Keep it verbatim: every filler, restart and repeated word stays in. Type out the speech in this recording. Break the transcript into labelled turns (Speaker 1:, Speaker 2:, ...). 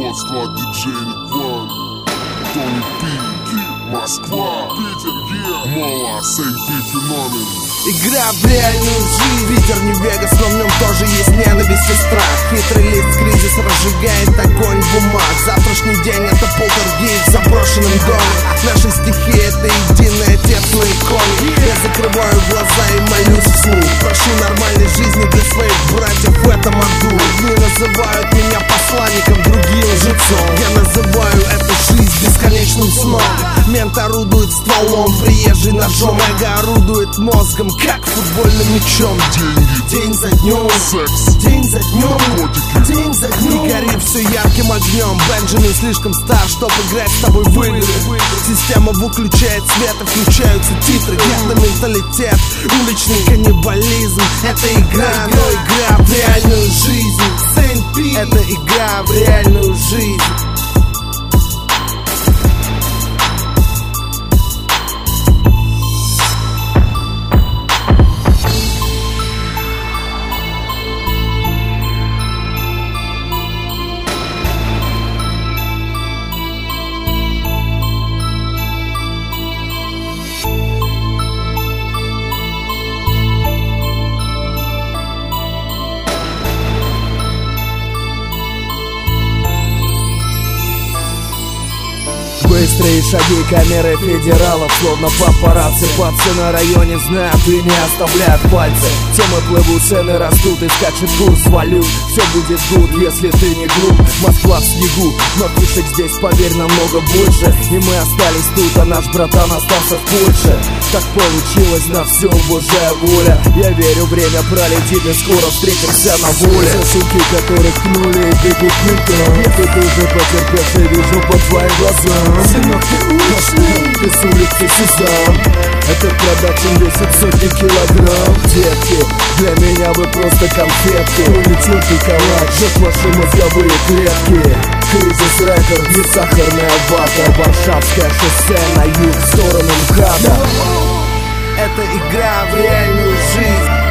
Speaker 1: Москва, диджей Никван, Тони Пи, Москва, Питер, е, Мола, Сейнты, Феномен.
Speaker 2: Игра в реальную жизнь, Питер не Вегас, но в нем тоже есть ненависть и страх. Хитрый лист, кризис разжигает огонь бумаг. Завтрашний день это полтергейст в заброшенном доме. Наши стихи это единое тепло иконы. Я закрываю глаза и молюсь вслух. Прошу нормальной жизни для своих братьев в этом аду. Одни называют меня посланником, другие лжецом. Я называю эту жизнь бесконечным сном. Мент орудует стволом, приезжий ножом. Эго орудует мозгом, как футбольным мячом.
Speaker 1: Деньги,
Speaker 2: день за днем,
Speaker 1: секс,
Speaker 2: день за днем,
Speaker 1: наркотики,
Speaker 2: день за днем. И гори все ярким огнем. Бенджамин слишком стар, чтоб играть с тобой в игры. Система выключает свет и включаются титры. Гетто менталитет, уличный каннибализм. Это игра, но игра в реальную жизнь. Это игра в реальную жизнь.
Speaker 3: Быстрые шаги камеры федералов, словно папарацци. Папцы на районе знают и не оставляют пальцы. Темы плывут, цены растут и скачет курс валют. Все будет гуд, если ты не глуп. Москва в снегу, но фишек здесь, поверь, намного больше. И мы остались тут, а наш братан остался в Польше. Так получилось, на все божья воля. Я верю, время пролетит и скоро встретимся на воле. За суки, которых пнули и бегут ментом. Если ты уже потерпевший, вижу по твоим глазам. Сынок, ты уличный, ты с улицы Сезам. Этот продакшн весит сотни килограмм. Детки, для меня вы просто конфетки. Улетел пиковать, жжет ваши мозговые клетки. Кризис рекорд, не сахарная вата. Варшавское шоссе на юг, в сторону МКАДа.
Speaker 2: Это игра в реальную жизнь.